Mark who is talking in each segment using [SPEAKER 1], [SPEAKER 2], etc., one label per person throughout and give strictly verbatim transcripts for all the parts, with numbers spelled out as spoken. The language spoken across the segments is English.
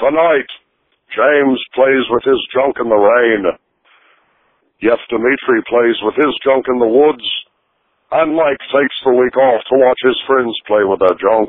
[SPEAKER 1] Tonight, James plays with his junk in the rain. Yes, Dimitri plays with his junk in the woods. And Mike takes the week off to watch his friends play with their junk.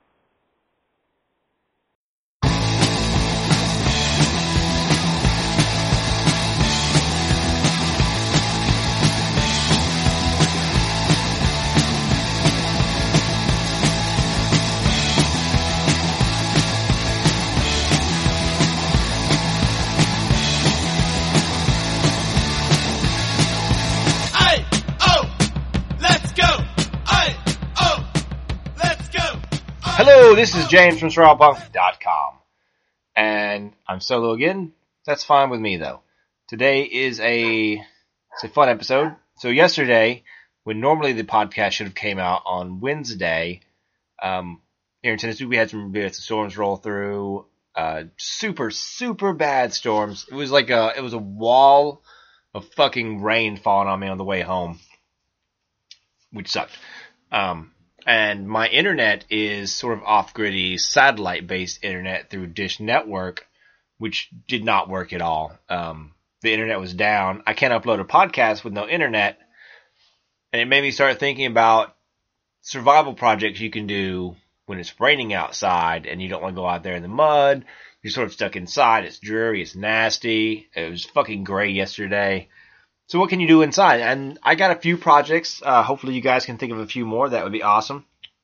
[SPEAKER 2] Hello, this is James from Survival Punk dot com, and I'm solo again. That's fine with me, though. Today is a it's a fun episode. So yesterday, when normally the podcast should have came out on Wednesday, um, here in Tennessee, we had some, we had some storms roll through. Uh, super, super bad storms. It was like a it was a wall of fucking rain falling on me on the way home, which sucked. Um. And my internet is sort of off-griddy, satellite-based internet through Dish Network, which did not work at all. Um, the internet was down. I can't upload a podcast with no internet. And it made me start thinking about survival projects you can do when it's raining outside and you don't want to go out there in the mud. You're sort of stuck inside. It's dreary. It's nasty. It was fucking gray yesterday. So what can you do inside? And I got a few projects. Uh, hopefully you guys can think of a few more. That would be awesome.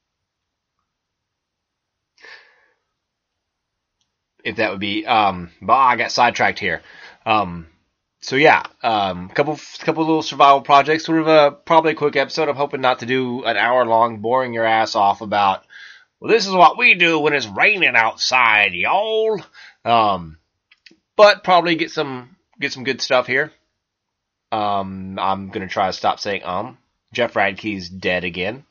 [SPEAKER 2] If that would be, um, but I got sidetracked here. Um, so yeah, um, couple, couple little survival projects. Sort of a, probably a quick episode. I'm hoping not to do an hour long boring your ass off about, well, this is what we do when it's raining outside, y'all. Um, but probably get some, get some good stuff here. Um, I'm gonna try to stop saying um. Jeff Radke's dead again.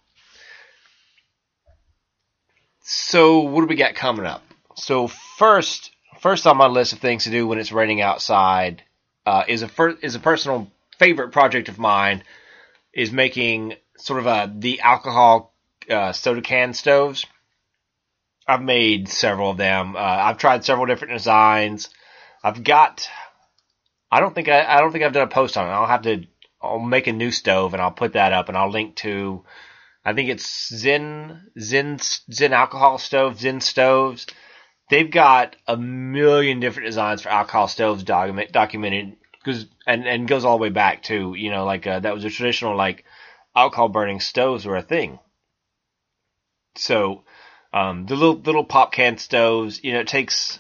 [SPEAKER 2] So what do we got coming up? So first, first on my list of things to do when it's raining outside, uh, is a fir- is a personal favorite project of mine. Is making sort of a the alcohol uh, soda can stoves. I've made several of them. Uh, I've tried several different designs. I've got. I don't think I, I don't think I've done a post on it. I'll have to, I'll make a new stove and I'll put that up and I'll link to, I think it's Zen, Zen, Zen alcohol stove, Zen stoves. They've got a million different designs for alcohol stoves document, documented, cause, and, and goes all the way back to, you know, like, uh, that was a traditional, like, alcohol burning stoves were a thing. So, um, the little, little pop can stoves, you know, it takes,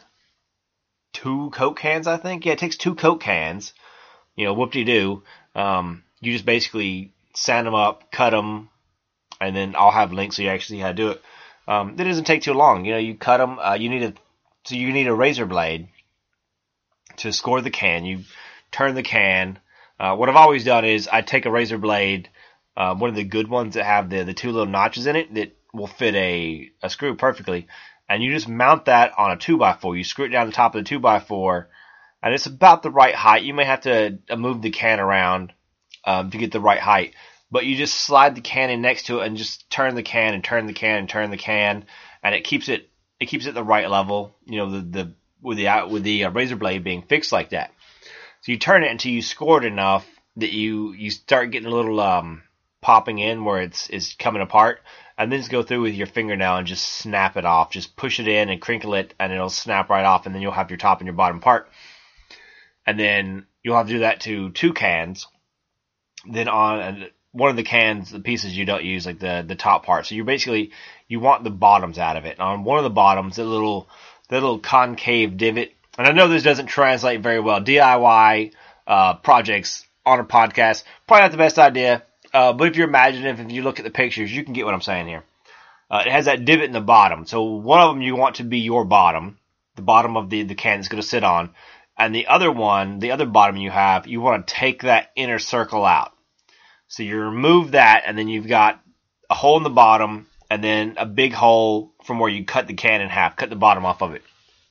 [SPEAKER 2] two Coke cans, I think. Yeah, it takes two Coke cans. You know, whoop-de-doo. Um, you just basically sand them up, cut them, and then I'll have links so you actually see how to do it. Um, it doesn't take too long. You know, you cut them. Uh, you need a so you need a razor blade to score the can. You turn the can. Uh, what I've always done is I take a razor blade, uh, one of the good ones that have the the two little notches in it that will fit a a screw perfectly. And you just mount that on a two by four. You screw it down the top of the two by four, and it's about the right height. You may have to move the can around um, to get the right height, but you just slide the can in next to it and just turn the can and turn the can and turn the can, and it keeps it it keeps it the right level. You know, the the with the with the uh, razor blade being fixed like that. So you turn it until you score it enough that you you start getting a little um, popping in where it's is coming apart. And then just go through with your fingernail and just snap it off. Just push it in and crinkle it, and it'll snap right off, and then you'll have your top and your bottom part. And then you'll have to do that to two cans. Then on one of the cans, the pieces you don't use, like the, the top part. So you're basically, you want the bottoms out of it. And on one of the bottoms, the little, the little concave divot. And I know this doesn't translate very well. D I Y uh, projects on a podcast, probably not the best idea. Uh, but if you're imaginative, if you look at the pictures, you can get what I'm saying here. Uh, it has that divot in the bottom. So one of them you want to be your bottom, the bottom of the, the can it's going to sit on. And the other one, the other bottom you have, you want to take that inner circle out. So you remove that, and then you've got a hole in the bottom, and then a big hole from where you cut the can in half, cut the bottom off of it.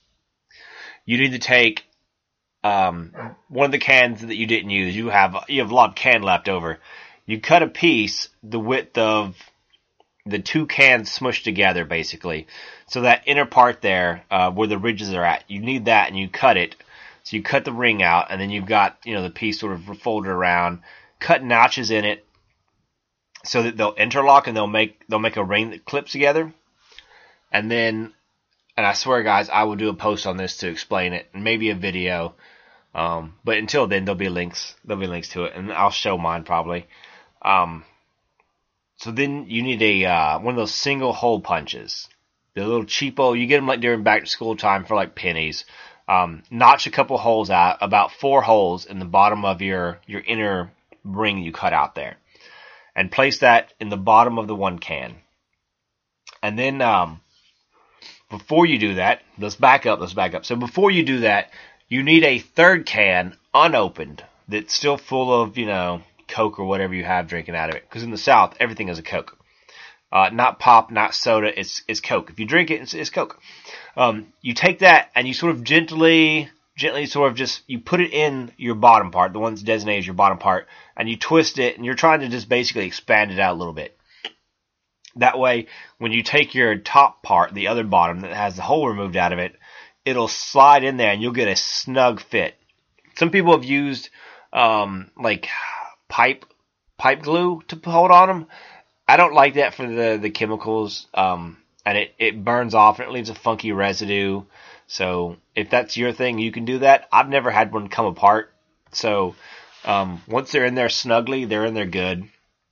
[SPEAKER 2] You need to take um, one of the cans that you didn't use. You have you have a lot of can left over. You cut a piece the width of the two cans smushed together, basically. So that inner part there, uh, where the ridges are at, you need that, and you cut it. So you cut the ring out, and then you've got, you know, the piece sort of folded around, cut notches in it, so that they'll interlock and they'll make they'll make a ring that clips together. And then, and I swear, guys, I will do a post on this to explain it, and maybe a video. Um, but until then, there'll be links. There'll be links to it, and I'll show mine probably. Um, so then you need a uh, one of those single hole punches. The little cheapo, you get them like during back to school time for like pennies. Um, notch a couple holes out, about four holes in the bottom of your your inner ring you cut out there, and place that in the bottom of the one can. And then um, before you do that, let's back up. Let's back up. So before you do that, you need a third can unopened that's still full of, you know, Coke or whatever you have drinking out of it. Because in the South, everything is a Coke. Uh, not pop, not soda, it's it's Coke. If you drink it, it's, it's Coke. Um, you take that and you sort of gently, gently sort of just, you put it in your bottom part, the one that's designated as your bottom part, and you twist it, and you're trying to just basically expand it out a little bit. That way, when you take your top part, the other bottom that has the hole removed out of it, it'll slide in there and you'll get a snug fit. Some people have used um, like pipe pipe glue to hold on them. I don't like that for the, the chemicals, um, and it, it burns off and it leaves a funky residue. So if that's your thing, you can do that. I've never had one come apart. So um, once they're in there snugly, they're in there good.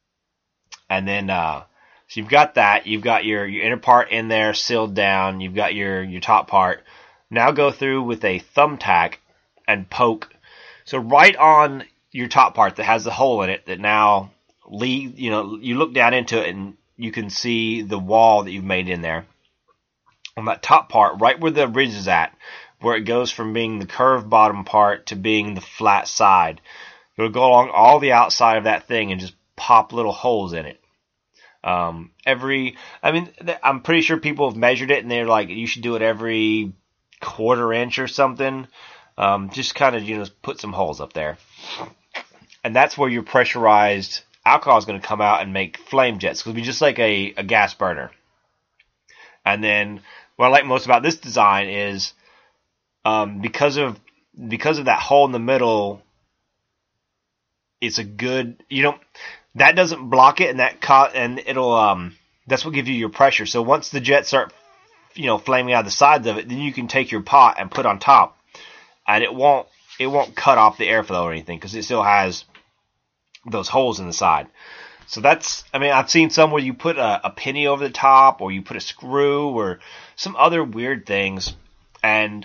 [SPEAKER 2] And then uh, so you've got that. You've got your, your inner part in there sealed down. You've got your, your top part. Now go through with a thumbtack and poke. So right on your top part that has the hole in it that now lead, you know, you look down into it and you can see the wall that you've made in there. On that top part, right where the ridge is at, where it goes from being the curved bottom part to being the flat side, you'll go along all the outside of that thing and just pop little holes in it. Um, every, I mean, I'm pretty sure people have measured it and they're like, you should do it every quarter inch or something. Um, just kind of, you know, put some holes up there. And that's where your pressurized alcohol is going to come out and make flame jets. It'll be just like a, a gas burner. And then what I like most about this design is um, because of because of that hole in the middle, it's a good, you don't, that doesn't block it, and that co- and it'll um that's what gives you your pressure. So once the jets start, you know, flaming out the sides of it, then you can take your pot and put on top, and it won't it won't cut off the airflow or anything because it still has those holes in the side. So that's, I mean, I've seen some where you put a, a penny over the top, or you put a screw, or some other weird things, and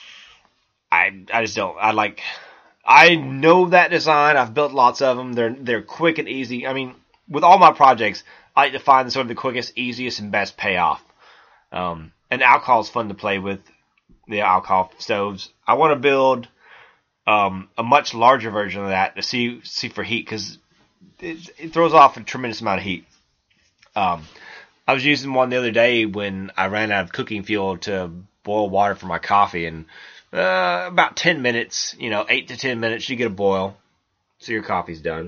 [SPEAKER 2] I I just don't, I like, I know that design, I've built lots of them, they're, they're quick and easy. I mean, with all my projects, I like to find sort of the quickest, easiest, and best payoff. Um, and alcohol is fun to play with, the alcohol stoves. I want to build um, a much larger version of that to see see for heat, because it, it throws off a tremendous amount of heat. Um, I was using one the other day when I ran out of cooking fuel to boil water for my coffee, and uh, about ten minutes, you know, eight to ten minutes, you get a boil, so your coffee's done.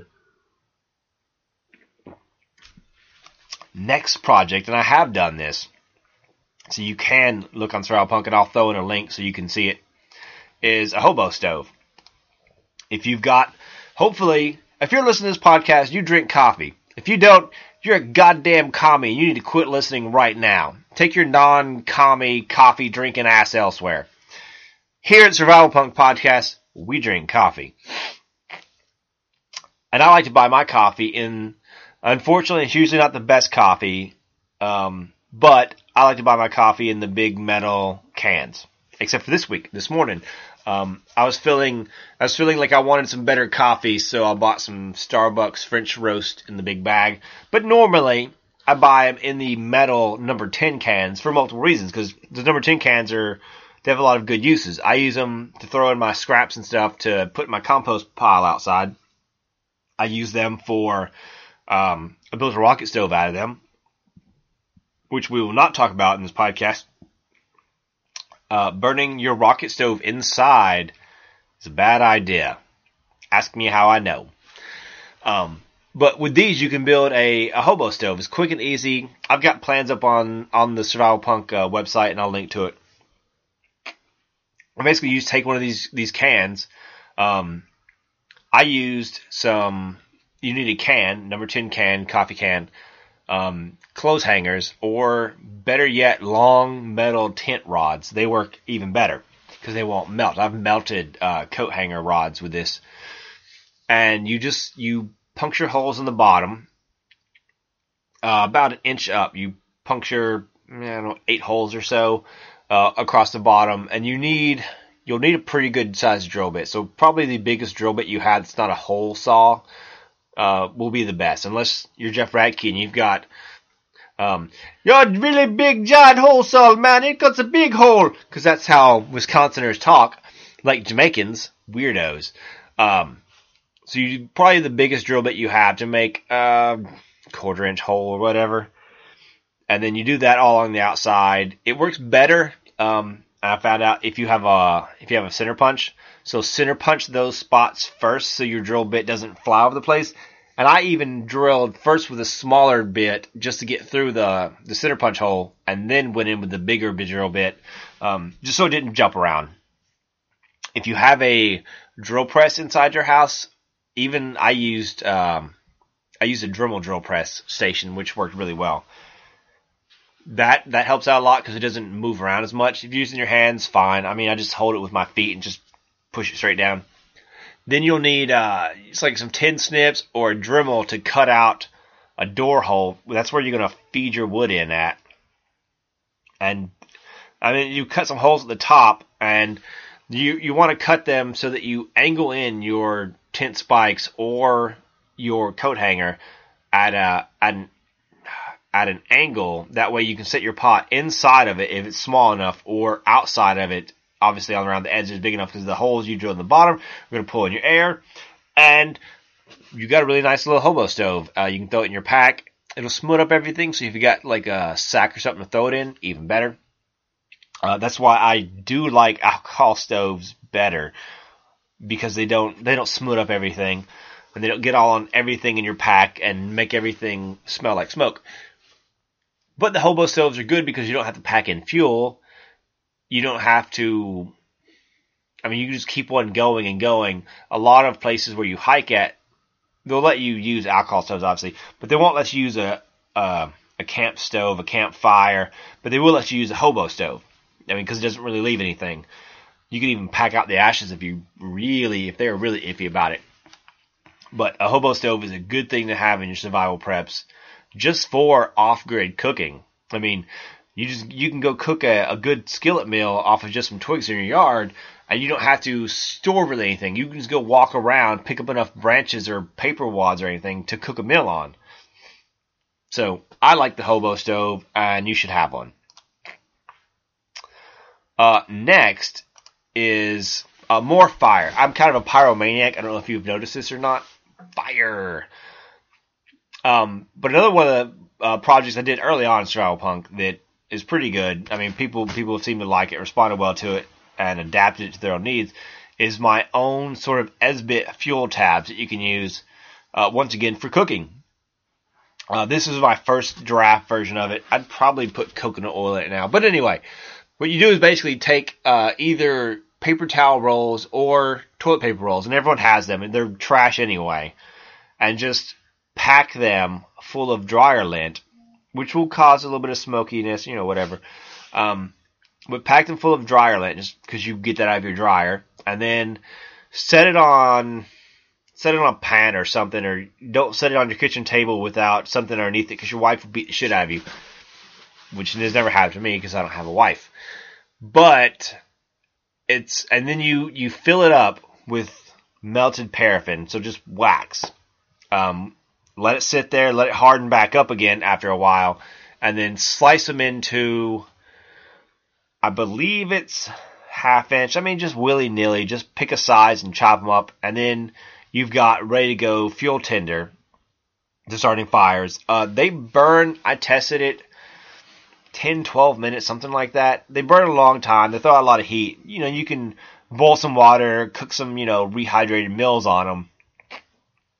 [SPEAKER 2] Next project, and I have done this, so you can look on Survival Punk, and I'll throw in a link so you can see it, is a hobo stove. If you've got, hopefully, if you're listening to this podcast, you drink coffee. If you don't, you're a goddamn commie. You need to quit listening right now. Take your non-commie coffee drinking ass elsewhere. Here at Survival Punk Podcast, we drink coffee. And I like to buy my coffee in, unfortunately, it's usually not the best coffee, um, but I like to buy my coffee in the big metal cans. Except for this week, this morning. Um, I was feeling, I was feeling like I wanted some better coffee, so I bought some Starbucks French roast in the big bag. But normally, I buy them in the metal number ten cans for multiple reasons, because the number ten cans are, they have a lot of good uses. I use them to throw in my scraps and stuff to put in my compost pile outside. I use them for, um, I built a rocket stove out of them, which we will not talk about in this podcast. Uh, burning your rocket stove inside is a bad idea. Ask me how I know. Um, But with these, you can build a, a hobo stove. It's quick and easy. I've got plans up on, on the Survival Punk uh, website, and I'll link to it. I basically you just take one of these these cans. Um, I used some. You need a can, number ten can, coffee can, um, clothes hangers, or better yet, long metal tent rods. They work even better because they won't melt. I've melted uh, coat hanger rods with this, and you just you puncture holes in the bottom, uh, about an inch up. You puncture I don't know eight holes or so. Uh, across the bottom, and you need, you'll need a pretty good sized drill bit. So probably the biggest drill bit you have that's not a hole saw, uh, will be the best. Unless you're Jeff Radke and you've got, um, you're a really big giant hole saw, man, it got a big hole. Cause that's how Wisconsiners talk, like Jamaicans, weirdos. Um, so you, probably the biggest drill bit you have to make a quarter inch hole or whatever. And then you do that all on the outside. It works better. Um, I found out if you have a if you have a center punch, so center punch those spots first, so your drill bit doesn't fly over the place. And I even drilled first with a smaller bit just to get through the the center punch hole, and then went in with the bigger drill bit, um, just so it didn't jump around. If you have a drill press inside your house, even I used um, I used a Dremel drill press station, which worked really well. That that helps out a lot because it doesn't move around as much. If you're using your hands, fine. I mean, I just hold it with my feet and just push it straight down. Then you'll need uh, it's like some tin snips or a Dremel to cut out a door hole. That's where you're going to feed your wood in at. And I mean, you cut some holes at the top, and you you want to cut them so that you angle in your tent spikes or your coat hanger at a at an at an angle. That way you can set your pot inside of it if it's small enough, or outside of it, obviously on around the edges big enough, because the holes you drill in the bottom are going to pull in your air. And you got a really nice little hobo stove. Uh, you can throw it in your pack. It'll smooth up everything. So if you got like a sack or something to throw it in, even better. Uh, that's why I do like alcohol stoves better, because they don't they don't smooth up everything, and they don't get all on everything in your pack and make everything smell like smoke. But the hobo stoves are good because you don't have to pack in fuel. You don't have to, I mean, you can just keep one going and going. A lot of places where you hike at, they'll let you use alcohol stoves, obviously, but they won't let you use a, a, a camp stove, a campfire, but they will let you use a hobo stove. I mean, because it doesn't really leave anything. You can even pack out the ashes if you really, if they're really iffy about it. But a hobo stove is a good thing to have in your survival preps, just for off-grid cooking. I mean, you just you can go cook a, a good skillet meal off of just some twigs in your yard, and you don't have to store really anything. You can just go walk around, pick up enough branches or paper wads or anything to cook a meal on. So I like the hobo stove, and you should have one. Uh, next is uh, more fire. I'm kind of a pyromaniac. I don't know if you've noticed this or not. Fire. Um, but another one of the uh, projects I did early on in Survival Punk that is pretty good, I mean, people people seem to like it, responded well to it, and adapted it to their own needs, is my own sort of Esbit fuel tabs that you can use, uh, once again, for cooking. Uh, this is my first draft version of it. I'd probably put coconut oil in it now. But anyway, what you do is basically take uh, either paper towel rolls or toilet paper rolls, and everyone has them, and they're trash anyway, and just pack them full of dryer lint, which will cause a little bit of smokiness, you know, whatever. Um, but pack them full of dryer lint, just because you get that out of your dryer, and then set it on, set it on a pan or something, or don't set it on your kitchen table without something underneath it, because your wife will beat the shit out of you, which has never happened to me because I don't have a wife. But it's, and then you, you fill it up with melted paraffin, so just wax. Um, let it sit there, let it harden back up again after a while, and then slice them into, I believe it's half inch. I mean, just willy-nilly, just pick a size and chop them up, and then you've got ready to go fuel tinder to starting fires. Uh, they burn, I tested it, ten, twelve minutes, something like that. They burn a long time. They throw out a lot of heat. You know, you can boil some water, cook some, you know, rehydrated meals on them.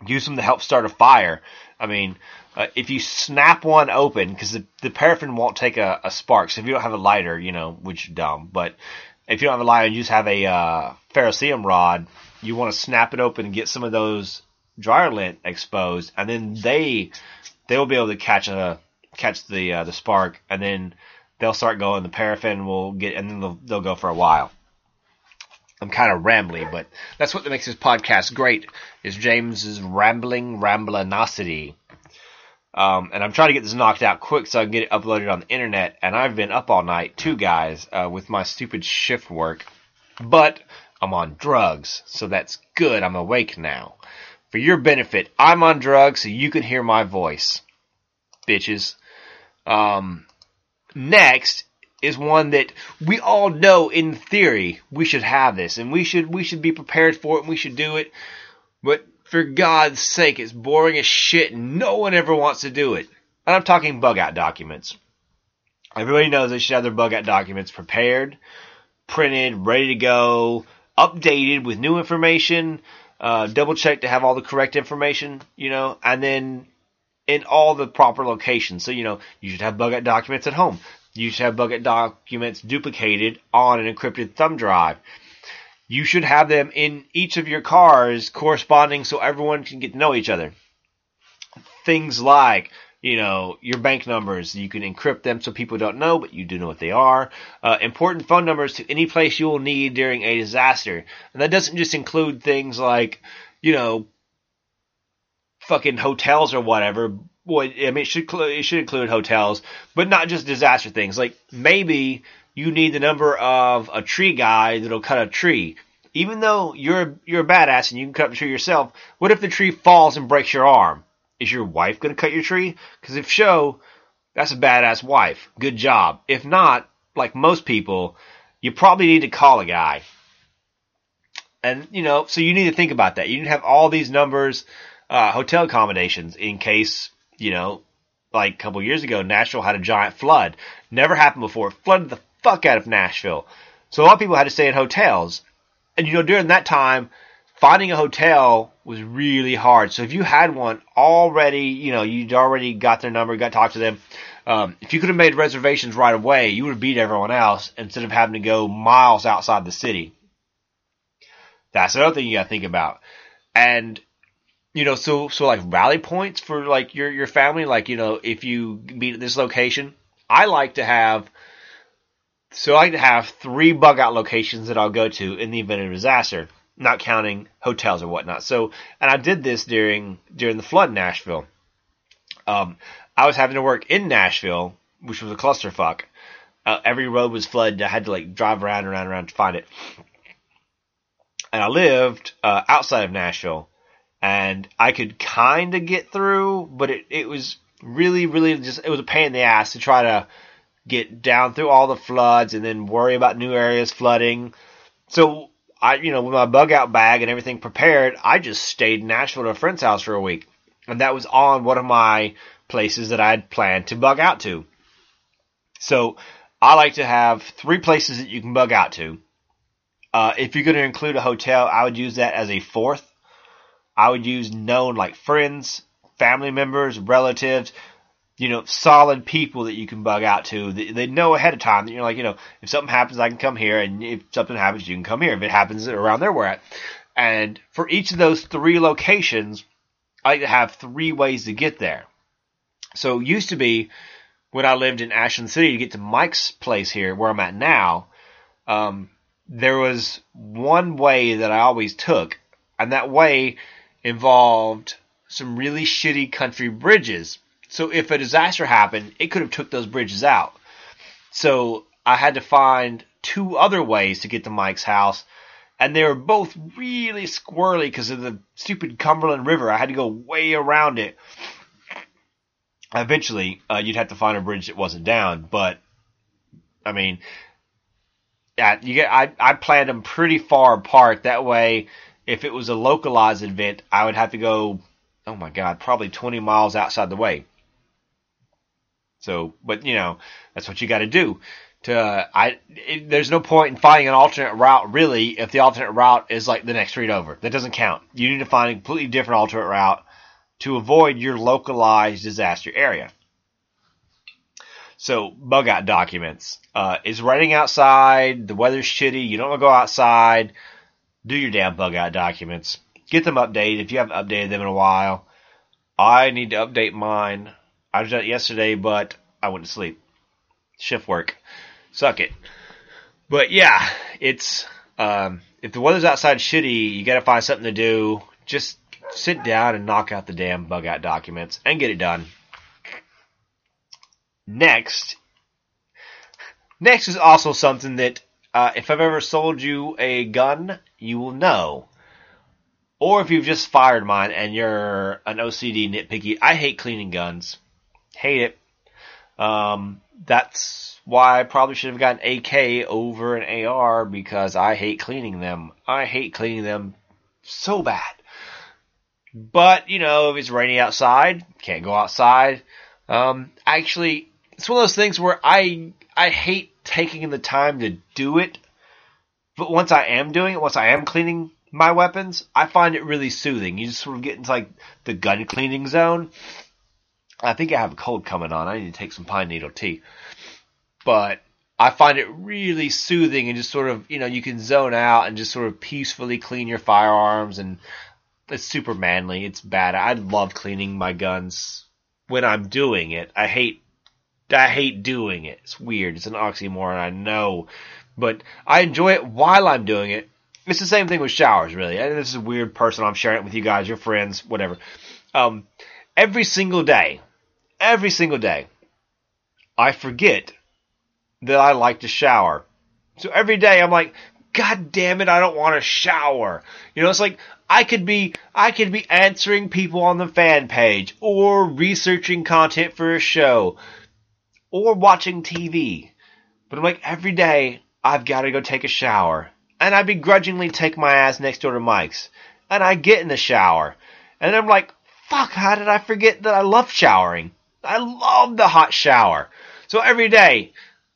[SPEAKER 2] use them to help start a fire. I mean, uh, if you snap one open, because the, the paraffin won't take a, a spark, so if you don't have a lighter, you know, which is dumb, but if you don't have a lighter and you just have a uh, ferrocerium rod, you want to snap it open and get some of those dryer lint exposed, and then they they will be able to catch a catch the uh, the spark, and then they'll start going. The paraffin will get, and then they'll, they'll go for a while. I'm kind of rambly, but that's what makes this podcast great, is James's rambling ramblinosity. Um, and I'm trying to get this knocked out quick so I can get it uploaded on the internet, and I've been up all night, too, guys, uh, with my stupid shift work. But I'm on drugs, so that's good. I'm awake now. For your benefit, I'm on drugs so you can hear my voice, bitches. Um, next is one that we all know in theory we should have this, and we should we should be prepared for it, and we should do it. But for God's sake, it's boring as shit, and no one ever wants to do it. And I'm talking bug-out documents. Everybody knows they should have their bug-out documents prepared, printed, ready to go, updated with new information, uh, double-checked to have all the correct information, you know, and then in all the proper locations. So, you know, you should have bug-out documents at home. You should have bug-out documents duplicated on an encrypted thumb drive. You should have them in each of your cars corresponding so everyone can get to know each other. Things like, you know, your bank numbers. You can encrypt them so people don't know, but you do know what they are. Uh, important phone numbers to any place you will need during a disaster. And that doesn't just include things like, you know, fucking hotels or whatever. Well, I mean, it should, it should include hotels, but not just disaster things. Like, maybe you need the number of a tree guy that'll cut a tree. Even though you're you're a badass and you can cut the tree yourself, what if the tree falls and breaks your arm? Is your wife going to cut your tree? Because if so, that's a badass wife. Good job. If not, like most people, you probably need to call a guy. And, you know, so you need to think about that. You need to have all these numbers, uh, hotel accommodations in case, you know, like a couple years ago, Nashville had a giant flood. Never happened before. It flooded the fuck out of Nashville. So a lot of people had to stay in hotels. And, you know, during that time, finding a hotel was really hard. So if you had one already, you know, you'd already got their number, got to talk to them. Um, if you could have made reservations right away, you would have beat everyone else instead of having to go miles outside the city. That's another thing you got to think about. And, you know, so, so like rally points for like your, your family, like, you know, if you meet at this location, I like to have, so I like to have three bug out locations that I'll go to in the event of a disaster, not counting hotels or whatnot. So, and I did this during, during the flood in Nashville. Um, I was having to work in Nashville, which was a clusterfuck. Uh, every road was flooded. I had to like drive around, around, around to find it. And I lived, uh, outside of Nashville. And I could kind of get through, but it, it was really, really just, it was a pain in the ass to try to get down through all the floods and then worry about new areas flooding. So I, you know, with my bug out bag and everything prepared, I just stayed in Nashville at a friend's house for a week. And that was on one of my places that I had planned to bug out to. So I like to have three places that you can bug out to. Uh, if you're going to include a hotel, I would use that as a fourth. I would use known like friends, family members, relatives, you know, solid people that you can bug out to. They, they know ahead of time that you're like, you know, if something happens, I can come here. And if something happens, you can come here. If it happens around there, we're at. And for each of those three locations, I like to have three ways to get there. So it used to be when I lived in Ashland City to get to Mike's place here, where I'm at now, um, there was one way that I always took. And that way involved some really shitty country bridges. So if a disaster happened, it could have took those bridges out. So I had to find two other ways to get to Mike's house, and they were both really squirrely because of the stupid Cumberland River. I had to go way around it. Eventually, uh, you'd have to find a bridge that wasn't down, but I mean, yeah, you get. I I planned them pretty far apart. That way, if it was a localized event, I would have to go, oh my God, probably twenty miles outside the way. So, but you know, that's what you got to do. to I. It, there's no point in finding an alternate route really if the alternate route is like the next street over. That doesn't count. You need to find a completely different alternate route to avoid your localized disaster area. So, bug out documents. Uh, it's raining outside, the weather's shitty, you don't want to go outside, do your damn bug out documents. Get them updated if you haven't updated them in a while. I need to update mine. I did it yesterday, but I went to sleep. Shift work. Suck it. But yeah, it's, um, if the weather's outside shitty, you gotta find something to do. Just sit down and knock out the damn bug out documents and get it done. Next, next is also something that uh, if I've ever sold you a gun, you will know. Or if you've just fired mine and you're an O C D nitpicky, I hate cleaning guns. Hate it. Um, that's why I probably should have gotten A K over an A R because I hate cleaning them. I hate cleaning them so bad. But, you know, if it's rainy outside, can't go outside. Um, actually, it's one of those things where I I hate taking the time to do it, but once I am doing it, once I am cleaning my weapons, I find it really soothing. You just sort of get into like the gun cleaning zone. I think I have a cold coming on. I need to take some pine needle tea. But I find it really soothing and just sort of, you know, you can zone out and just sort of peacefully clean your firearms, and it's super manly. It's bad. I love cleaning my guns when I'm doing it. I hate I hate doing it. It's weird. It's an oxymoron, I know. But I enjoy it while I'm doing it. It's the same thing with showers, really. And this is a weird person. I'm sharing it with you guys, your friends, whatever. Um, every single day, every single day, I forget that I like to shower. So every day I'm like, God damn it, I don't want to shower. You know, it's like I could be I could be answering people on the fan page, or researching content for a show, or watching T V. But I'm like, every day I've got to go take a shower. And I begrudgingly take my ass next door to Mike's. And I get in the shower. And I'm like, fuck, how did I forget that I love showering? I love the hot shower. So every day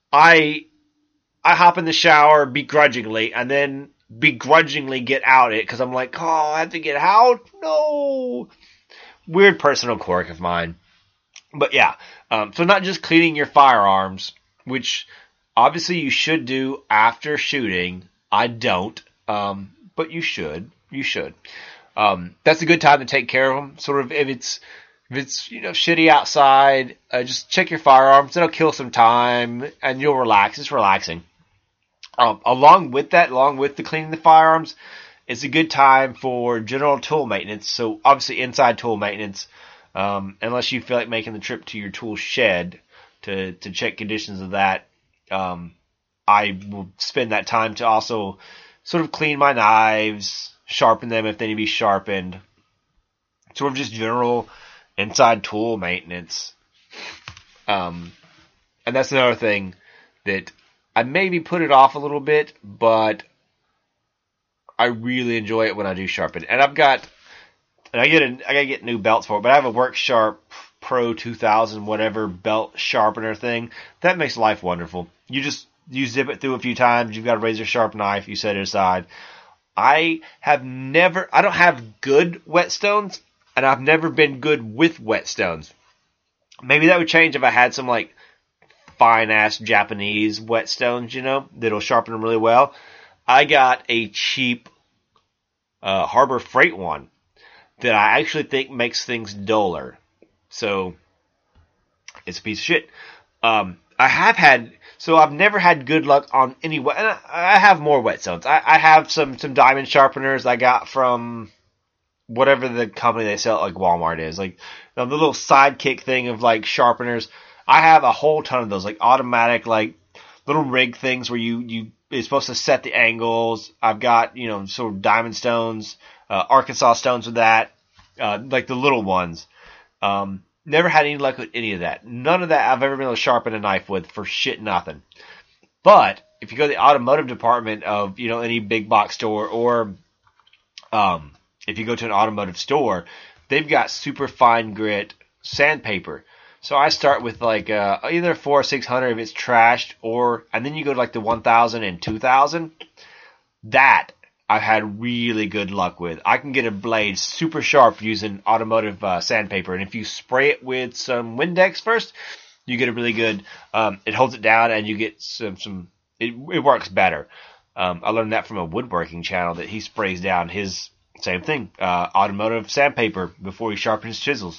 [SPEAKER 2] I I hop in the shower begrudgingly and then begrudgingly get out it because I'm like, oh, I have to get out? No. Weird personal quirk of mine. But yeah, um, so not just cleaning your firearms, which obviously you should do after shooting. I don't, um, but you should. You should. Um, that's a good time to take care of them. Sort of if it's if it's you know shitty outside, uh, just check your firearms. It'll kill some time and you'll relax. It's relaxing. Um, along with that, along with the cleaning the firearms, it's a good time for general tool maintenance. So obviously inside tool maintenance, um, unless you feel like making the trip to your tool shed to to check conditions of that. Um, I will spend that time to also sort of clean my knives, sharpen them if they need to be sharpened. Sort of just general inside tool maintenance. Um, and that's another thing that I maybe put it off a little bit, but I really enjoy it when I do sharpen. And I've got, and I get a, I gotta get new belts for it, but I have a Worksharp Pro two thousand whatever belt sharpener thing. That makes life wonderful. You just, you zip it through a few times, you've got a razor sharp knife, you set it aside. I have never, I don't have good whetstones, and I've never been good with whetstones. Maybe that would change if I had some like fine ass Japanese whetstones, you know, that'll sharpen them really well. I got a cheap uh, Harbor Freight one that I actually think makes things duller. So it's a piece of shit. Um, I have had, so I've never had good luck on any wet, and I, I have more whetstones. I, I have some, some diamond sharpeners I got from whatever the company they sell, like Walmart is, like the little sidekick thing of like sharpeners. I have a whole ton of those, like automatic, like little rig things where you, you, it's supposed to set the angles. I've got, you know, sort of diamond stones, uh, Arkansas stones with that, uh, like the little ones. Um, never had any luck with any of that. None of that I've ever been able to sharpen a knife with for shit nothing. But if you go to the automotive department of, you know, any big box store, or, um, if you go to an automotive store, they've got super fine grit sandpaper. So I start with like uh, either four or six hundred if it's trashed, or and then you go to like the one thousand and two thousand. That I've had really good luck with. I can get a blade super sharp using automotive uh, sandpaper, and if you spray it with some Windex first, you get a really good. Um, it holds it down, and you get some some. It it works better. Um, I learned that from a woodworking channel that he sprays down his same thing, uh, automotive sandpaper before he sharpens chisels.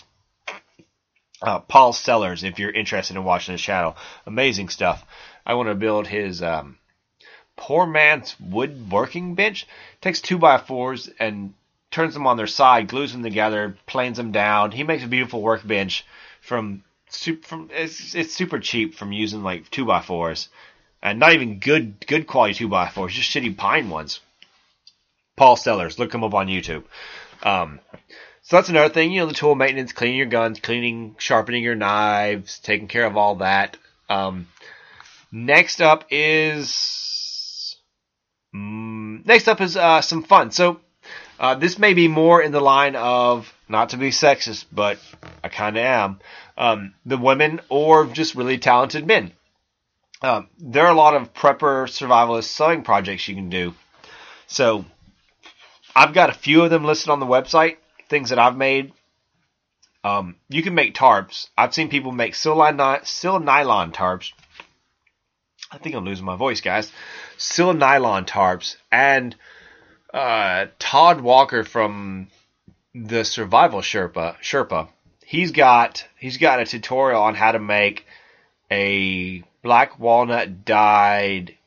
[SPEAKER 2] Uh, Paul Sellers, if you're interested in watching his channel. Amazing stuff. I want to build his um, poor man's woodworking bench. Takes two by fours and turns them on their side, glues them together, planes them down. He makes a beautiful workbench from, from it's, it's super cheap from using like two by fours. And not even good good quality two by fours, just shitty pine ones. Paul Sellers, look him up on YouTube. Um, so that's another thing, you know, the tool maintenance, cleaning your guns, cleaning, sharpening your knives, taking care of all that. Um, next up is, um, next up is, uh, some fun. So, uh, this may be more in the line of, not to be sexist, but I kinda am, um, the women or just really talented men. Um, there are a lot of prepper survivalist sewing projects you can do. So, I've got a few of them listed on the website. Things that I've made. Um, you can make tarps. I've seen people make sil nylon tarps. I think I'm losing my voice, guys. Sil nylon tarps. And uh, Todd Walker from the Survival Sherpa, Sherpa, he's got he's got a tutorial on how to make a black walnut dyed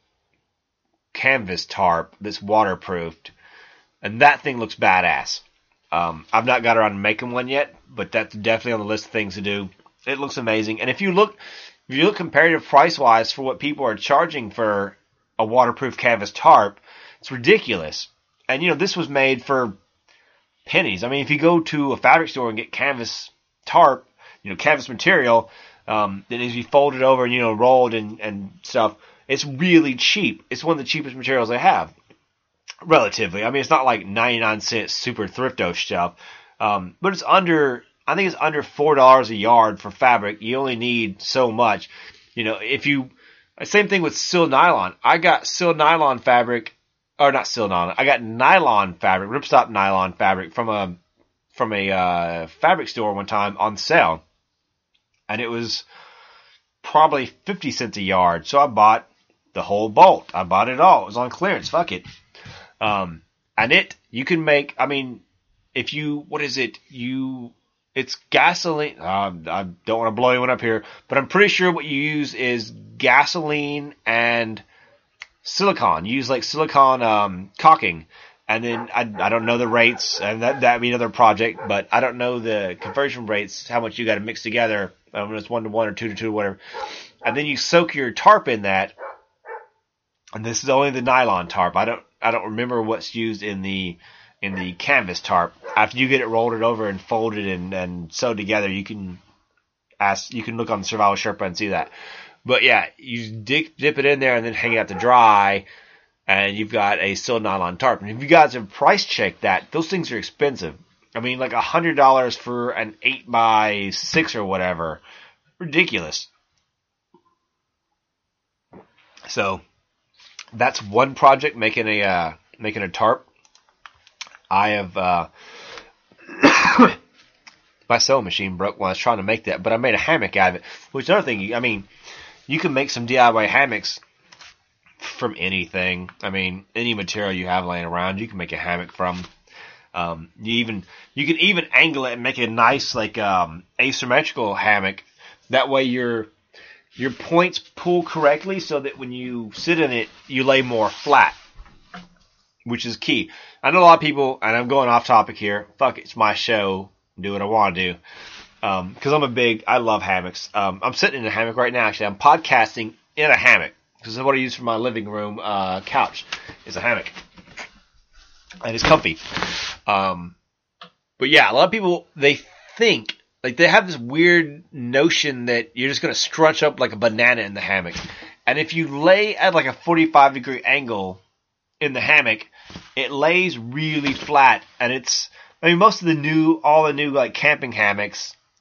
[SPEAKER 2] canvas tarp that's waterproofed, and that thing looks badass. Um, I've not got around to making one yet, but that's definitely on the list of things to do. It looks amazing. And if you look, if you look comparative price-wise for what people are charging for a waterproof canvas tarp, it's ridiculous. And, you know, this was made for pennies. I mean, if you go to a fabric store and get canvas tarp, you know, canvas material, um, that needs to be folded over and, you know, rolled and, and stuff, it's really cheap. It's one of the cheapest materials they have. Relatively. I mean, it's not like ninety-nine cent super thrifto stuff. Um, but it's under, I think it's under four dollars a yard for fabric. You only need so much. You know, if you, same thing with sil nylon. I got sil nylon fabric, or not sil nylon, I got nylon fabric, ripstop nylon fabric from a, from a, uh, fabric store one time on sale. And it was probably fifty cents a yard. So I bought the whole bolt. I bought it all. It was on clearance. Fuck it. Um, and it, you can make, I mean, if you, what is it? You, it's gasoline. Uh, I don't want to blow anyone up here, but I'm pretty sure what you use is gasoline and silicone. You use like silicone, um, caulking. And then I, I don't know the rates, and that, that'd be another project, but I don't know the conversion rates, how much you got to mix together. I don't know if it's one to one or two to two, whatever. And then you soak your tarp in that. And this is only the nylon tarp. I don't, I don't remember what's used in the, in the canvas tarp. After you get it rolled it over and folded and, and sewed together, you can ask, you can look on the Survival Sherpa and see that. But yeah, you dip, dip it in there and then hang it out to dry, and you've got a sil nylon tarp. And if you guys have price checked that, those things are expensive. I mean, like a hundred dollars for an eight by six or whatever. Ridiculous. So, that's one project, making a, uh, making a tarp. I have, uh, my sewing machine broke when I was trying to make that, but I made a hammock out of it. Which is another thing, I mean, you can make some D I Y hammocks from anything. I mean, any material you have laying around, you can make a hammock from. Um, you even, you can even angle it and make a nice, like, um, asymmetrical hammock. That way your, your points pull correctly so that when you sit in it, you lay more flat, which is key. I know a lot of people, and I'm going off topic here. Fuck it, it's my show. Do what I want to do. Um, cause I'm a big, I love hammocks. Um, I'm sitting in a hammock right now, actually. I'm podcasting in a hammock. Cause this is what I use for my living room, uh, couch. Is a hammock. And it's comfy. Um, but yeah, a lot of people, they think, like, they have this weird notion that you're just gonna scrunch up like a banana in the hammock. And if you lay at like a forty-five degree angle in the hammock, it lays really flat. And it's, I mean, most of the new, all the new, like, camping hammocks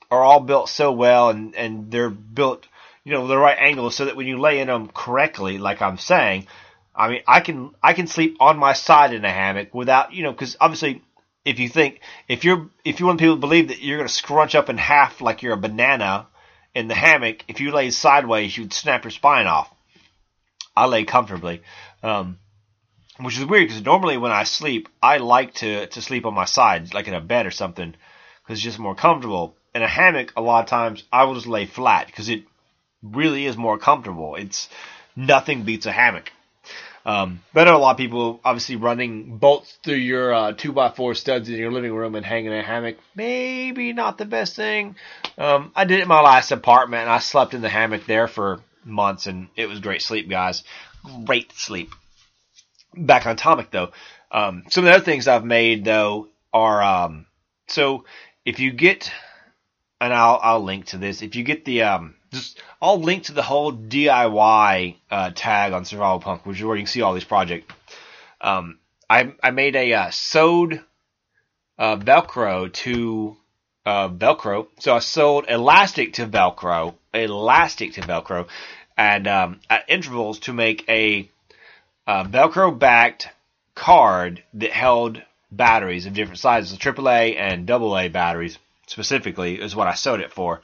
[SPEAKER 2] are all built so well, and, and they're built, you know, the right angle so that when you lay in them correctly, like I'm saying, I mean, I can, I can sleep on my side in a hammock without, you know, cause obviously if you think, if you're, if you want people to believe that you're going to scrunch up in half like you're a banana in the hammock, if you lay sideways, you'd snap your spine off. I lay comfortably, um, which is weird because normally when I sleep, I like to, to sleep on my side, like in a bed or something, because it's just more comfortable. In a hammock, a lot of times, I will just lay flat because it really is more comfortable. It's nothing beats a hammock. Um, but I know a lot of people obviously running bolts through your uh, two by four studs in your living room and hanging in a hammock. Maybe not the best thing. Um, I did it in my last apartment, and I slept in the hammock there for months, and it was great sleep, guys. Great sleep. Back on topic, though. Um, some of the other things I've made, though, are, um, so if you get, and I'll, I'll link to this, if you get the, um, just, I'll link to the whole D I Y, uh, tag on Survival Punk, which is where you can see all these projects. Um, I, I made a, uh, sewed, uh, Velcro to, uh, Velcro. So I sewed elastic to Velcro, elastic to Velcro, and, um, at intervals to make a, uh, Velcro-backed card that held batteries of different sizes, triple A and double A batteries specifically is what I sewed it for.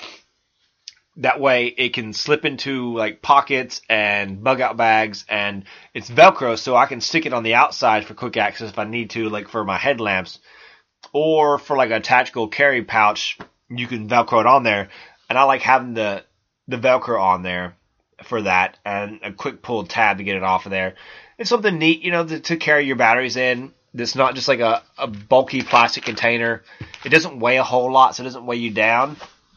[SPEAKER 2] That way it can slip into like pockets and bug out bags, and it's Velcro, so I can stick it on the outside for quick access if I need to, like for my headlamps, or for like a tactical carry pouch, you can Velcro it on there. And I like having the, the Velcro on there for that, and a quick pull tab to get it off of there. It's something neat, you know, to, to carry your batteries in. That's not just like a, a bulky plastic container. It doesn't weigh a whole lot, so it doesn't weigh you down.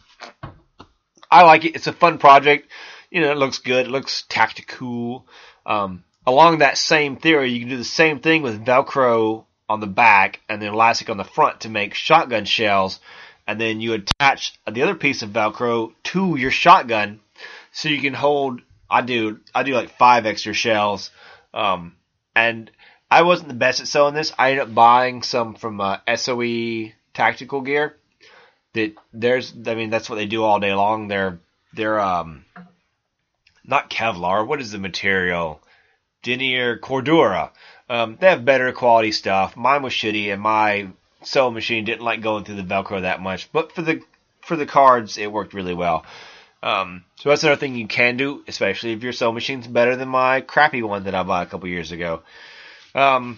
[SPEAKER 2] I like it. It's a fun project. You know, it looks good. It looks tactical. Um, along that same theory, you can do the same thing with Velcro on the back and then elastic on the front to make shotgun shells. And then you attach the other piece of Velcro to your shotgun so you can hold, I do, I do like five extra shells. Um, and I wasn't the best at sewing this. I ended up buying some from uh, S O E Tactical Gear. That there's, I mean, that's what they do all day long. They're, they're, um, not Kevlar. What is the material? Denier Cordura. Um, they have better quality stuff. Mine was shitty, and my sewing machine didn't like going through the Velcro that much. But for the, for the cards, it worked really well. Um, so that's another thing you can do, especially if your sewing machine's better than my crappy one that I bought a couple years ago. Um,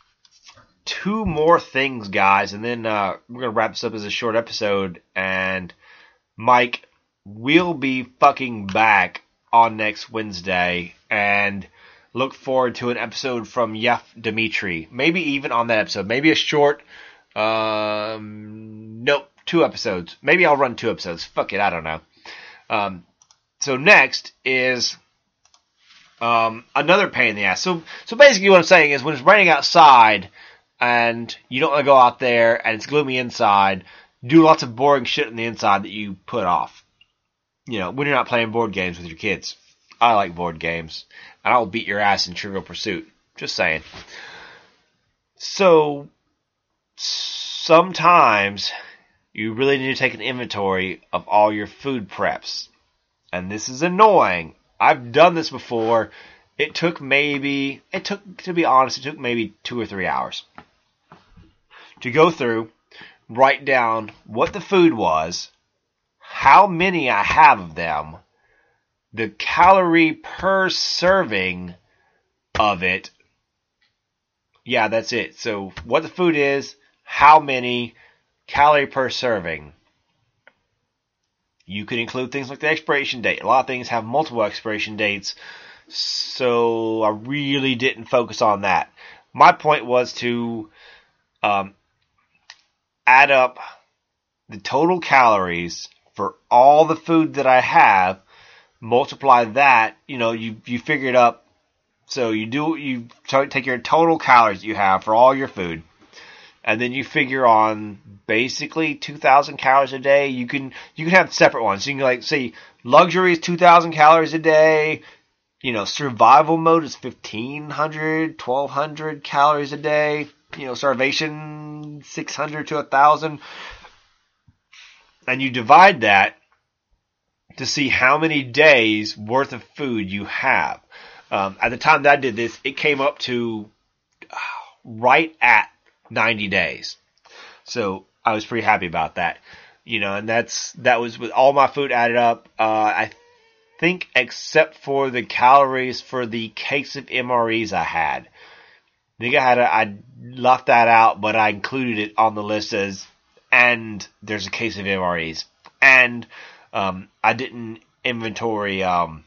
[SPEAKER 2] two more things, guys, and then uh, we're going to wrap this up as a short episode. And Mike will be fucking back on next Wednesday, and look forward to an episode from Yef Dimitri. Maybe even on that episode. Maybe a short, um, nope, two episodes. Maybe I'll run two episodes. Fuck it, I don't know. Um, so next is um, another pain in the ass. So, so basically what I'm saying is when it's raining outside and you don't want to go out there and it's gloomy inside, do lots of boring shit on the inside that you put off. You know, when you're not playing board games with your kids. I like board games. And I'll beat your ass in Trivial Pursuit. Just saying. So, sometimes you really need to take an inventory of all your food preps. And this is annoying. I've done this before. It took maybe, it took, to be honest, it took maybe two or three hours to go through, write down what the food was, how many I have of them, the calorie per serving of it. Yeah, that's it. So what the food is, how many, calorie per serving. You could include things like the expiration date. A lot of things have multiple expiration dates, so I really didn't focus on that. My point was to um, add up the total calories for all the food that I have, multiply that, you know, you, you figure it up. So you do, you take your total calories that you have for all your food, and then you figure on basically two thousand calories a day. You can, you can have separate ones. You can like say luxury is two thousand calories a day. You know, survival mode is fifteen hundred, twelve hundred calories a day. You know, starvation, six hundred to one thousand. and you divide that to see how many days worth of food you have. Um, at the time that I did this, it came up to uh, right at ninety days. So I was pretty happy about that. You know, and that's, that was with all my food added up. Uh, I think except for the calories for the case of M R Es I had. I think I had a, I left that out, but I included it on the list as, and there's a case of M R Es. And, um, I didn't inventory, um,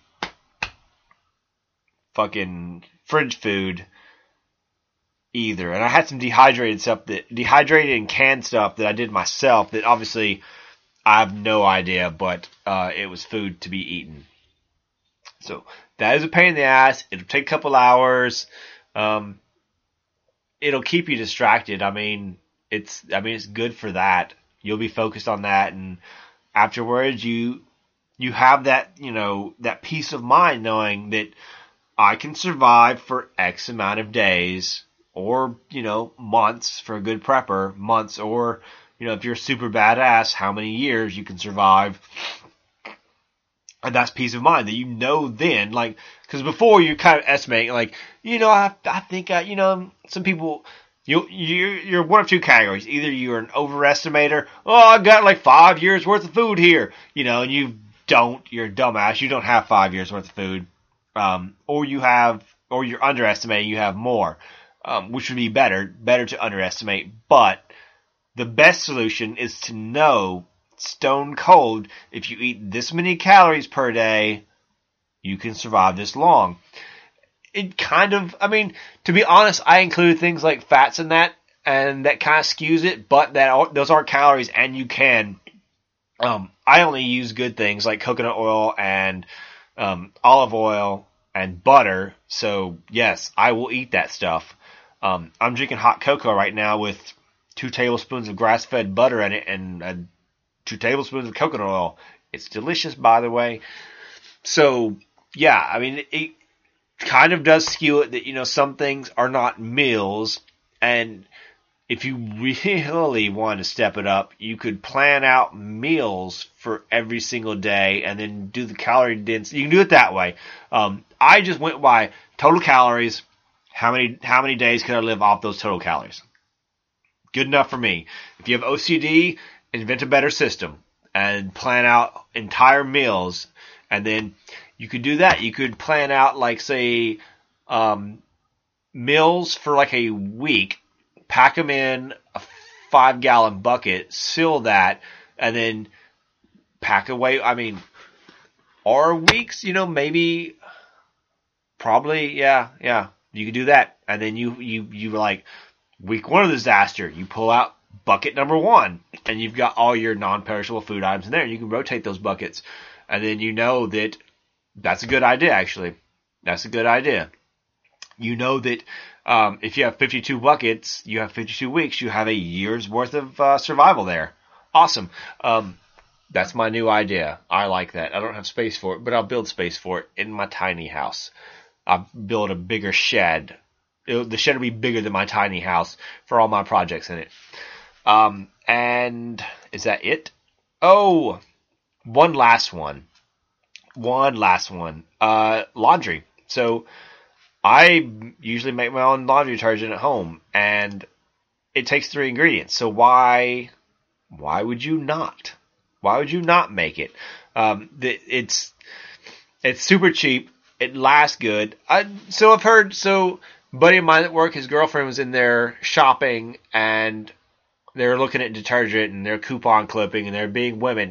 [SPEAKER 2] fucking fridge food either. And I had some dehydrated stuff that, dehydrated and canned stuff that I did myself that obviously I have no idea, but, uh, it was food to be eaten. So that is a pain in the ass. It'll take a couple hours. Um, it'll keep you distracted. I mean, it's, I mean, it's good for that. You'll be focused on that. And afterwards you, you have that, you know, that peace of mind knowing that I can survive for X amount of days or, you know, months for a good prepper, months, or, you know, if you're super badass, how many years you can survive. And that's peace of mind that you know then, like, because before you kind of estimate, like, you know, I, I think, I, you know, some people, you, you, you're one of two categories. Either you're an overestimator, oh, I got like five years worth of food here, you know, and you don't, you're a dumbass, you don't have five years worth of food, um, or you have, or you're underestimating, you have more, um, which would be better, better to underestimate, but the best solution is to know stone cold, if you eat this many calories per day, you can survive this long. It kind of, I mean, to be honest, I included things like fats in that, and that kind of skews it, but that those are calories, and you can. Um, I only use good things like coconut oil and um, olive oil and butter, so yes, I will eat that stuff. Um, I'm drinking hot cocoa right now with two tablespoons of grass-fed butter in it and a two tablespoons of coconut oil. It's delicious, by the way. So, yeah, I mean, it, it kind of does skew it that, you know, some things are not meals. And if you really want to step it up, you could plan out meals for every single day and then do the calorie density. You can do it that way. Um, I just went by total calories. How many, how many days could I live off those total calories? Good enough for me. If you have O C D, invent a better system and plan out entire meals, and then you could do that. You could plan out, like, say, um, meals for like a week, pack them in a five gallon bucket, seal that, and then pack away. I mean, or weeks, you know, maybe, probably, yeah, yeah, you could do that. And then you, you, you like, week one of the disaster, you pull out bucket number one, and you've got all your non-perishable food items in there, and you can rotate those buckets. And then you know that that's a good idea, actually. That's a good idea. You know that um, if you have fifty-two buckets, you have fifty-two weeks, you have a year's worth of uh, survival there. Awesome. Um, that's my new idea. I like that. I don't have space for it, but I'll build space for it in my tiny house. I'll build a bigger shed. It'll, the shed will be bigger than my tiny house for all my projects in it. Um, and is that it? Oh, one last one. One last one. Uh, laundry. So I usually make my own laundry detergent at home, and it takes three ingredients. So why, why would you not? Why would you not make it? Um, it's, it's super cheap. It lasts good. I, so I've heard, so buddy of mine at work, his girlfriend was in there shopping, and they're looking at detergent, and they're coupon clipping, and they're being women.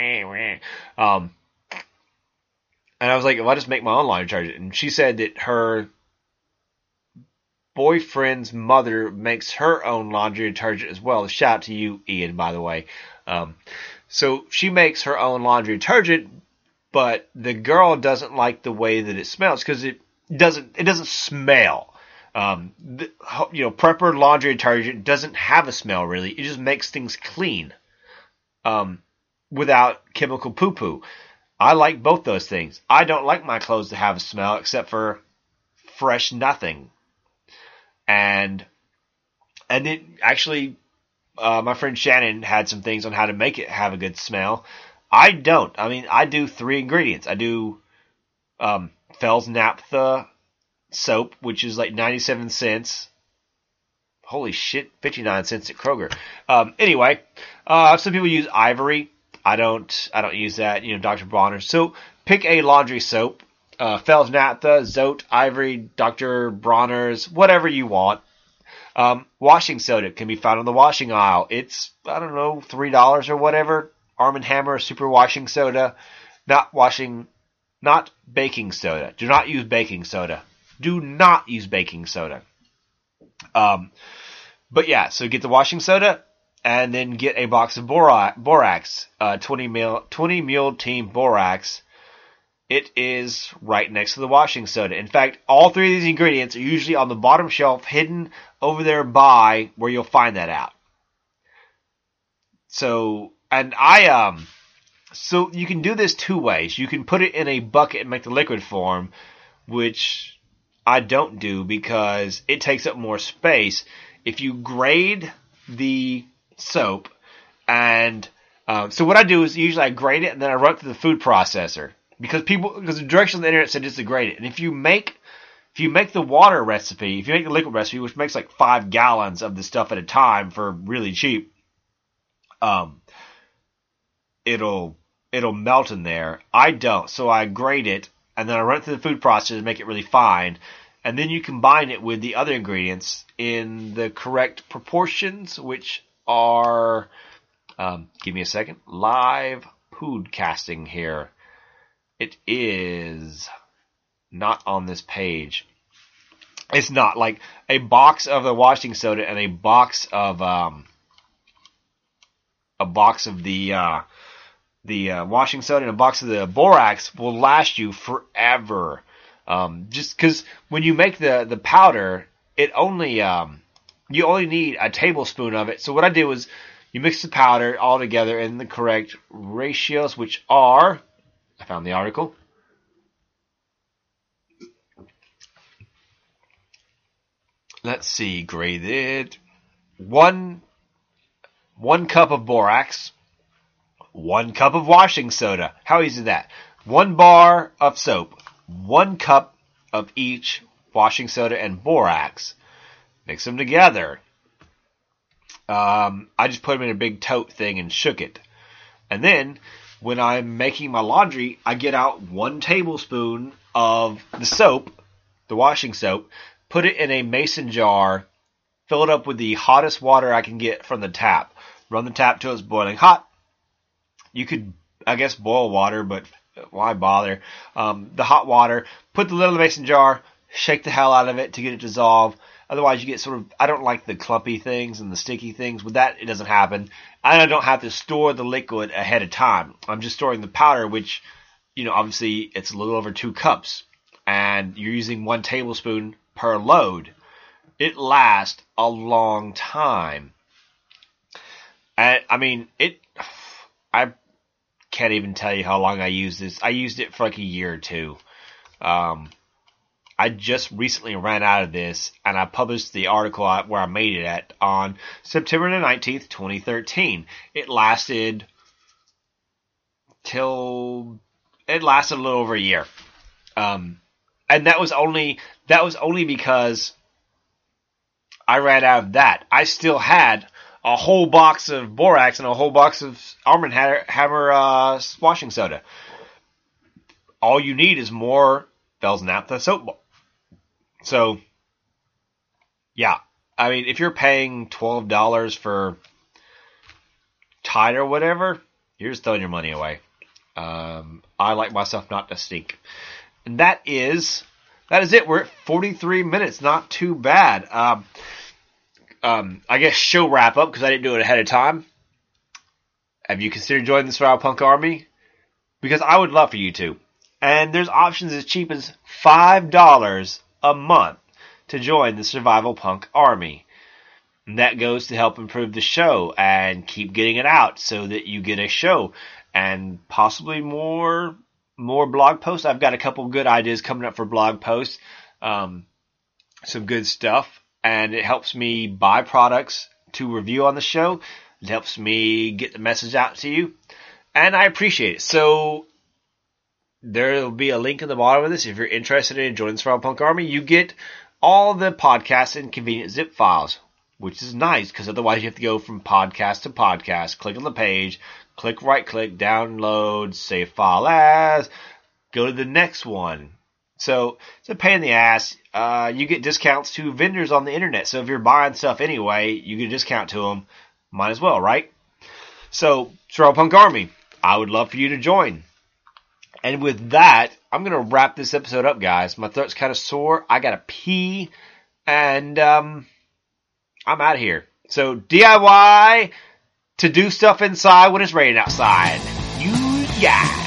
[SPEAKER 2] Um, and I was like, well, I just make my own laundry detergent. And she said that her boyfriend's mother makes her own laundry detergent as well. Shout out to you, Ian, by the way. Um, so she makes her own laundry detergent, but the girl doesn't like the way that it smells because it doesn't, it doesn't smell. Um, the, you know, prepper laundry detergent doesn't have a smell really. It just makes things clean, um, without chemical poo-poo. I like both those things. I don't like my clothes to have a smell except for fresh nothing. And, and it actually, uh, my friend Shannon had some things on how to make it have a good smell. I don't. I mean, I do three ingredients. I do um, Fells Naphtha soap, which is like ninety-seven cents. Holy shit, fifty-nine cents at Kroger. Um, anyway, uh, some people use Ivory. I don't, I don't use that, you know, Doctor Bronner's. So pick a laundry soap, uh, Fells Naphtha, Zote, Ivory, Doctor Bronner's, whatever you want. Um, washing soda can be found on the washing aisle. It's, I don't know, three dollars or whatever. Arm and Hammer super washing soda. Not washing, not baking soda. Do not use baking soda. Do not use baking soda. Um, but yeah, so get the washing soda and then get a box of bora- borax, uh, twenty mil, twenty mule team borax. It is right next to the washing soda. In fact, all three of these ingredients are usually on the bottom shelf, hidden over there by where you'll find that out. So, and I, um, so you can do this two ways. You can put it in a bucket and make the liquid form, which I don't do because it takes up more space. If you grade the soap, and um, so what I do is usually I grade it and then I run it through the food processor because people because the directions on the internet said just to grade it. And if you make if you make the water recipe, if you make the liquid recipe, which makes like five gallons of the stuff at a time for really cheap, um, it'll it'll melt in there. I don't, so I grade it and then I run it through the food processor to make it really fine. And then you combine it with the other ingredients in the correct proportions, which are, um, give me a second, live podcasting here. It is not on this page. It's not like a box of the washing soda and a box of, um, a box of the, uh, the uh, washing soda and a box of the borax will last you forever. Um, just because when you make the, the powder, it only, um, you only need a tablespoon of it. So what I do is you mix the powder all together in the correct ratios, which are, I found the article. Let's see, grade it. One, one cup of borax, one cup of washing soda. How easy is that? One bar of soap. One cup of each washing soda and borax. Mix them together. Um, I just put them in a big tote thing and shook it. And then, when I'm making my laundry, I get out one tablespoon of the soap, the washing soap, put it in a mason jar, fill it up with the hottest water I can get from the tap. Run the tap till it's boiling hot. You could, I guess, boil water, but why bother? Um, the hot water, put the lid in the mason jar, shake the hell out of it to get it dissolved. Otherwise, you get sort of, I don't like the clumpy things and the sticky things. With that, it doesn't happen. And I don't have to store the liquid ahead of time. I'm just storing the powder, which, you know, obviously it's a little over two cups. And you're using one tablespoon per load. It lasts a long time. And, I mean, it, I can't even tell you how long I used this. I used it for like a year or two. Um, I just recently ran out of this, and I published the article where I made it at on September the nineteenth, twenty thirteen. It lasted till, it lasted a little over a year. Um, and that was only, that was only because I ran out of that. I still had a whole box of borax and a whole box of Arm and Hammer uh, washing soda. All you need is more Fells Naphtha soap. So, yeah. I mean, if you're paying twelve dollars for Tide or whatever, you're just throwing your money away. Um, I like myself not to stink. And that is, that is it. We're at forty-three minutes. Not too bad. Um, Um, I guess show wrap up because I didn't do it ahead of time. Have you considered joining the Survival Punk Army? Because I would love for you to. And there's options as cheap as five dollars a month to join the Survival Punk Army. And that goes to help improve the show and keep getting it out so that you get a show and possibly more more blog posts. I've got a couple good ideas coming up for blog posts. Um, some good stuff. And it helps me buy products to review on the show. It helps me get the message out to you, and I appreciate it. So there will be a link in the bottom of this. If you're interested in joining the Survival Punk Army, you get all the podcasts in convenient zip files, which is nice because otherwise you have to go from podcast to podcast, click on the page, click right click, download, save file as, go to the next one. So it's a pain in the ass. Uh, you get discounts to vendors on the internet. So if you're buying stuff anyway, you get a discount to them. Might as well, right? So Survival Punk Army, I would love for you to join. And with that, I'm going to wrap this episode up, guys. My throat's kind of sore. I got to pee. And um, I'm out of here. So D I Y to do stuff inside when it's raining outside. You, yeah.